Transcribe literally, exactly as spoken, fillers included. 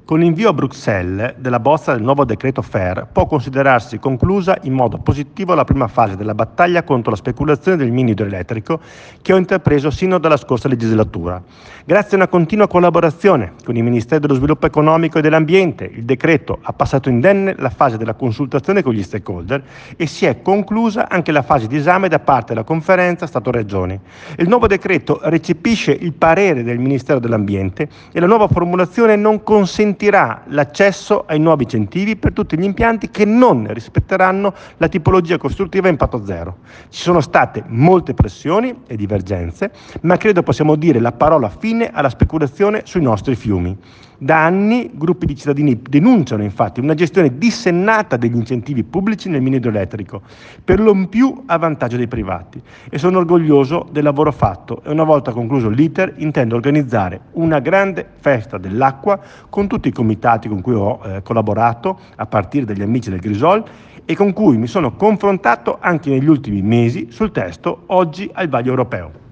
Con l'invio a Bruxelles della bozza del nuovo decreto F E R può considerarsi conclusa in modo positivo la prima fase della battaglia contro la speculazione del mini idroelettrico che ho intrapreso sino dalla scorsa legislatura. Grazie a una continua collaborazione con il Ministero dello Sviluppo Economico e dell'Ambiente, il decreto ha passato indenne la fase della consultazione con gli stakeholder e si è conclusa anche la fase di esame da parte della Conferenza Stato-Regioni. Il nuovo decreto recepisce il parere del Ministero dell'Ambiente e la nuova formulazione non consentirà l'accesso ai nuovi incentivi per tutti gli impianti che non rispetteranno la tipologia costruttiva a impatto zero. Ci sono state molte pressioni e divergenze, ma credo possiamo dire la parola fine alla speculazione sui nostri fiumi. Da anni gruppi di cittadini denunciano infatti una gestione dissennata degli incentivi pubblici nel mini idroelettrico, per lo più a vantaggio dei privati, e sono orgoglioso del lavoro fatto e una volta concluso l'iter intendo organizzare una grande festa dell'acqua con tutti i comitati con cui ho eh, collaborato, a partire dagli amici del Grisol, e con cui mi sono confrontato anche negli ultimi mesi sul testo oggi al vaglio europeo.